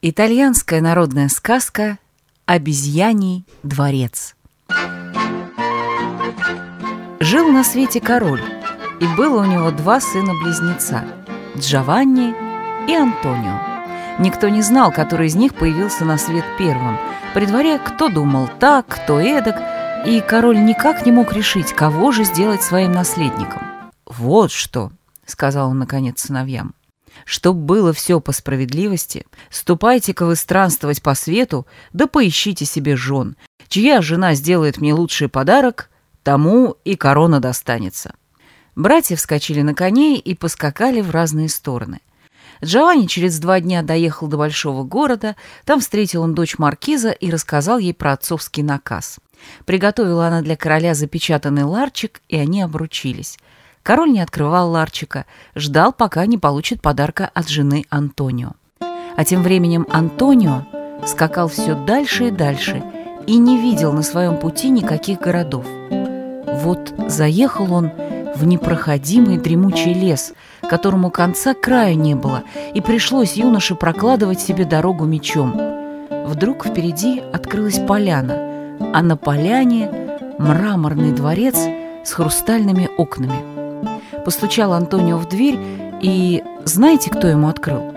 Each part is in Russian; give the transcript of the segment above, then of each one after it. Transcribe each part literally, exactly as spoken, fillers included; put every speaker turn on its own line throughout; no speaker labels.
Итальянская народная сказка «Обезьяний дворец». Жил на свете король, и было у него два сына-близнеца – Джованни и Антонио. Никто не знал, который из них появился на свет первым. При дворе кто думал так, кто эдак, и король никак не мог решить, кого же сделать своим наследником. «Вот что», – сказал он наконец сыновьям, – «чтоб было все по справедливости, ступайте-ка вы странствовать по свету, да поищите себе жен. Чья жена сделает мне лучший подарок, тому и корона достанется». Братья вскочили на коней и поскакали в разные стороны. Джованни через два дня доехал до большого города, там встретил он дочь маркиза и рассказал ей про отцовский наказ. Приготовила она для короля запечатанный ларчик, и они обручились. Король не открывал ларчика, ждал, пока не получит подарка от жены Антонио. А тем временем Антонио скакал все дальше и дальше и не видел на своем пути никаких городов. Вот заехал он в непроходимый дремучий лес, которому конца края не было, и пришлось юноше прокладывать себе дорогу мечом. Вдруг впереди открылась поляна, а на поляне мраморный дворец с хрустальными окнами. Постучал Антонио в дверь, и знаете, кто ему открыл?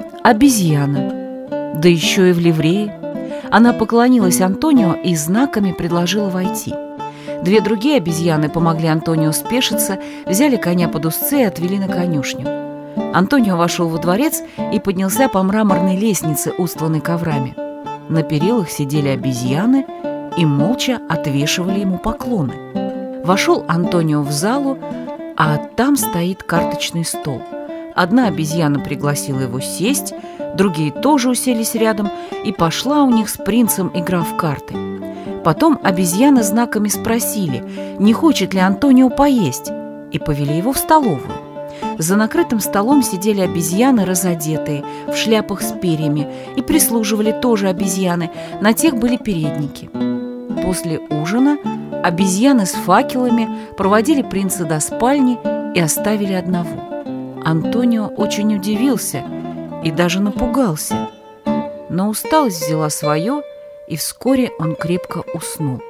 Обезьяна, да еще и в ливрее. Она поклонилась Антонио и знаками предложила войти. Две другие обезьяны помогли Антонио спешиться, взяли коня под узцы и отвели на конюшню. Антонио вошел во дворец и поднялся по мраморной лестнице, устланной коврами. На перилах сидели обезьяны и молча отвешивали ему поклоны. Вошел Антонио в залу, а там стоит карточный стол. Одна обезьяна пригласила его сесть, другие тоже уселись рядом, и пошла у них с принцем игра в карты. Потом обезьяны знаками спросили, не хочет ли Антонио поесть, и повели его в столовую. За накрытым столом сидели обезьяны разодетые, в шляпах с перьями, и прислуживали тоже обезьяны, на тех были передники. После ужина обезьяны с факелами проводили принца до спальни и оставили одного. Антонио очень удивился и даже напугался, но усталость взяла свое, и вскоре он крепко уснул.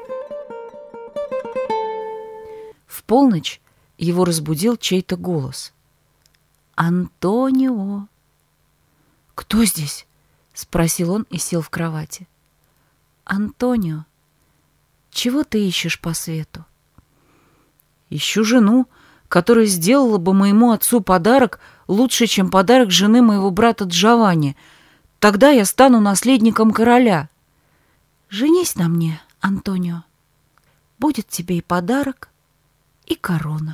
В полночь его разбудил чей-то голос. «Антонио!» «Кто здесь?» — спросил он и сел в кровати. «Антонио, чего ты ищешь по свету?» «Ищу жену, которая сделала бы моему отцу подарок лучше, чем подарок жены моего брата Джованни. Тогда я стану наследником короля». «Женись на мне, Антонио. Будет тебе и подарок, и корона».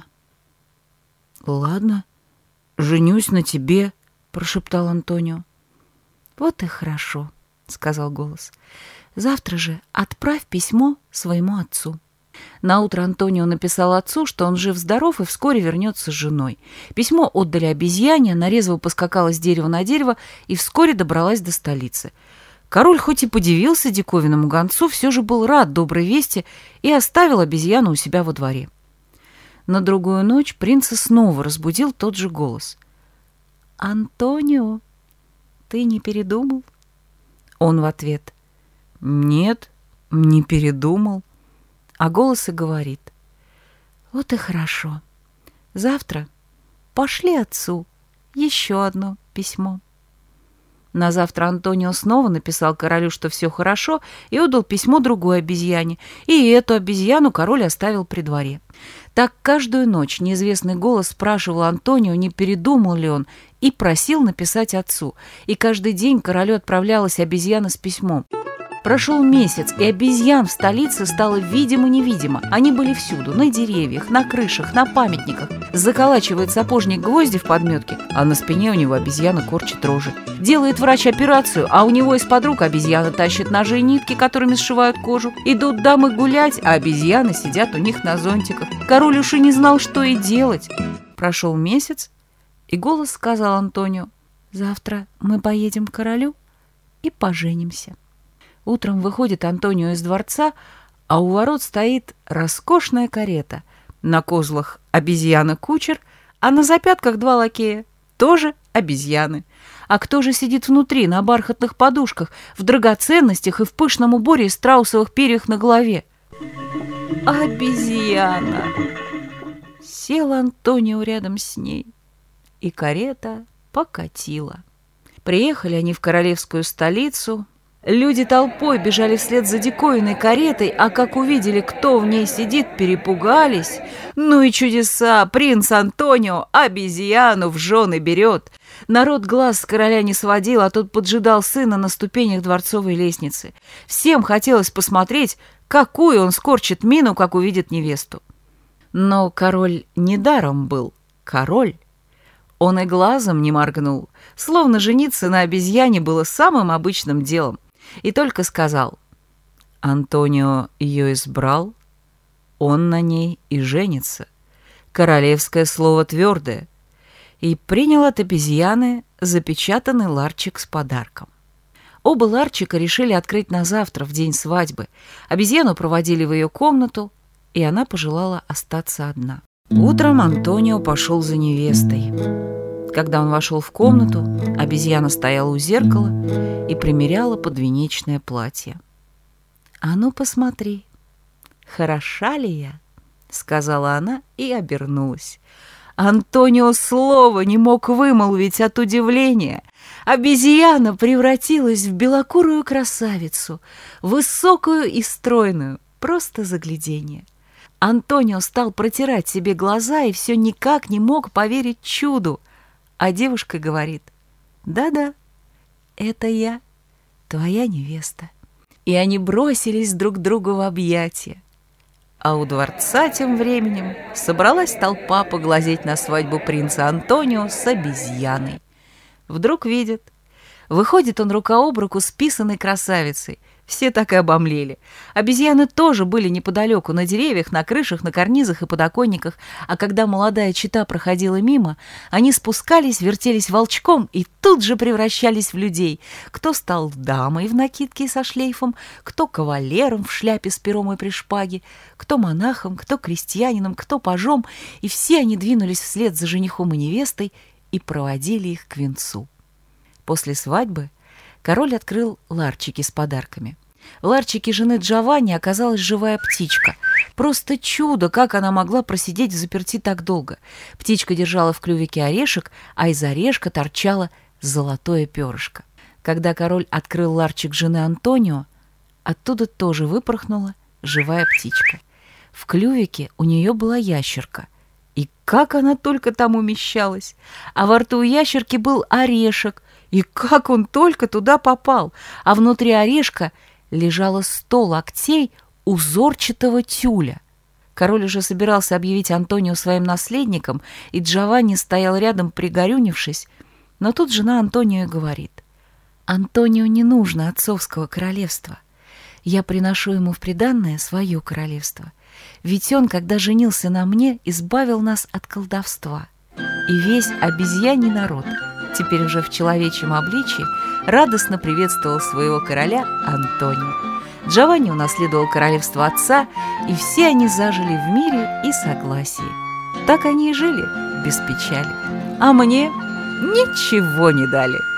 «Ладно, женюсь на тебе», — прошептал Антонио. «Вот и хорошо», — сказал голос. «Завтра же отправь письмо своему отцу». Наутро Антонио написал отцу, что он жив-здоров и вскоре вернется с женой. Письмо отдали обезьяне, она резво поскакала с дерева на дерево и вскоре добралась до столицы. Король хоть и подивился диковинному гонцу, все же был рад доброй вести и оставил обезьяну у себя во дворе. На другую ночь принца снова разбудил тот же голос. «Антонио, ты не передумал?» Он в ответ: «Нет, не передумал». А голос и говорит: «Вот и хорошо. Завтра пошли отцу еще одно письмо». На завтра Антонио снова написал королю, что все хорошо, и отдал письмо другой обезьяне, и эту обезьяну король оставил при дворе. Так каждую ночь неизвестный голос спрашивал Антонио, не передумал ли он, и просил написать отцу, и каждый день королю отправлялась обезьяна с письмом. Прошел месяц, и обезьян в столице стало видимо-невидимо. Они были всюду, на деревьях, на крышах, на памятниках. Заколачивает сапожник гвозди в подметке, а на спине у него обезьяна корчит рожи. Делает врач операцию, а у него из-под рук обезьяна тащит ножи и нитки, которыми сшивают кожу. Идут дамы гулять, а обезьяны сидят у них на зонтиках. Король уж и не знал, что и делать. Прошел месяц, и голос сказал Антонио: «Завтра мы поедем к королю и поженимся». Утром выходит Антонио из дворца, а у ворот стоит роскошная карета. На козлах обезьяна-кучер, а на запятках два лакея. тоже обезьяны. А кто же сидит внутри, на бархатных подушках, в драгоценностях и в пышном уборе из страусовых перьев на голове? Обезьяна! Сел Антонио рядом с ней, и карета покатила. Приехали они в королевскую столицу. Люди толпой бежали вслед за диковинной каретой, а как увидели, кто в ней сидит, перепугались. Ну и чудеса! Принц Антонио обезьяну в жены берет. Народ глаз с короля не сводил, а тот поджидал сына на ступенях дворцовой лестницы. Всем хотелось посмотреть, какую он скорчит мину, как увидит невесту. Но король недаром был король. Он и глазом не моргнул, словно жениться на обезьяне было самым обычным делом. И только сказал: Антонио ее избрал, он на ней и женится. Королевское слово твердое. И принял от обезьяны запечатанный ларчик с подарком. Оба ларчика решили открыть на завтра, в день свадьбы. Обезьяну проводили в ее комнату, и она пожелала остаться одна. Утром Антонио пошел за невестой. Когда он вошел в комнату, обезьяна стояла у зеркала и примеряла подвенечное платье. «А ну, посмотри, хороша ли я?» — сказала она и обернулась. Антонио слова не мог вымолвить от удивления. Обезьяна превратилась в белокурую красавицу, высокую и стройную, просто загляденье. Антонио стал протирать себе глаза и все никак не мог поверить чуду. А девушка говорит: «Да-да, это я, твоя невеста». И они бросились друг другу в объятия. А у дворца тем временем собралась толпа поглазеть на свадьбу принца Антонио с обезьяной. Вдруг видят, выходит он рука об руку с писаной красавицей. Все так и обомлели. Обезьяны тоже были неподалеку, на деревьях, на крышах, на карнизах и подоконниках, а когда молодая чета проходила мимо, они спускались, вертелись волчком и тут же превращались в людей. Кто стал дамой в накидке со шлейфом, кто кавалером в шляпе с пером и при шпаге, кто монахом, кто крестьянином, кто пажом, и все они двинулись вслед за женихом и невестой и проводили их к венцу. После свадьбы король открыл ларчики с подарками. В ларчике жены Джованни оказалась живая птичка. Просто чудо, как она могла просидеть взаперти так долго. Птичка держала в клювике орешек, а из орешка торчало золотое перышко. Когда король открыл ларчик жены Антонио, оттуда тоже выпорхнула живая птичка. В клювике у нее была ящерка. И как она только там умещалась! А во рту у ящерки был орешек. И как он только туда попал! А внутри орешка лежало сто локтей узорчатого тюля. Король уже собирался объявить Антонио своим наследником, и Джованни стоял рядом, пригорюнившись. Но тут жена Антонио и говорит: «Антонио не нужно отцовского королевства. Я приношу ему в приданное свое королевство. Ведь он, когда женился на мне, избавил нас от колдовства. И весь обезьяний народ, теперь уже в человечьем обличье, радостно приветствовал своего короля Антонио. Джованни унаследовал королевство отца, и все они зажили в мире и согласии. Так они и жили без печали. А мне ничего не дали».